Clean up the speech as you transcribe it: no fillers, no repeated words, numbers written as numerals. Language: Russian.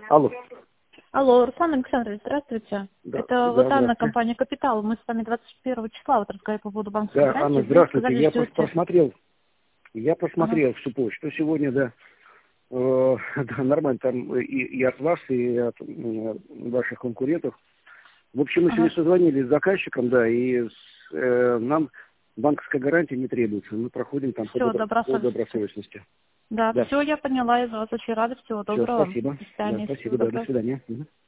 Алло. Алло, Руслан Александрович, здравствуйте. Да, Это да, вот Анна, здравствуйте. компания «Капитал». Мы с вами 21 числа вот разговаривали по поводу банковской Да, гарантии. Анна, Вы здравствуйте. сказали, Я ждете. просмотрел. Я Ага. просмотрел всю почту сегодня, да. Да, нормально, там и от вас, и от ваших конкурентов. В общем, мы сегодня Ага. созвонились с заказчиком, да, и нам банковская гарантия не требуется. Мы проходим там по Все, по добросовестно. добросовестности. Да, Да. все, я поняла, я за вас очень рада. Всего Все, доброго. спасибо. До Да, свидания. спасибо, Всего да, до доброго. свидания. Мгм.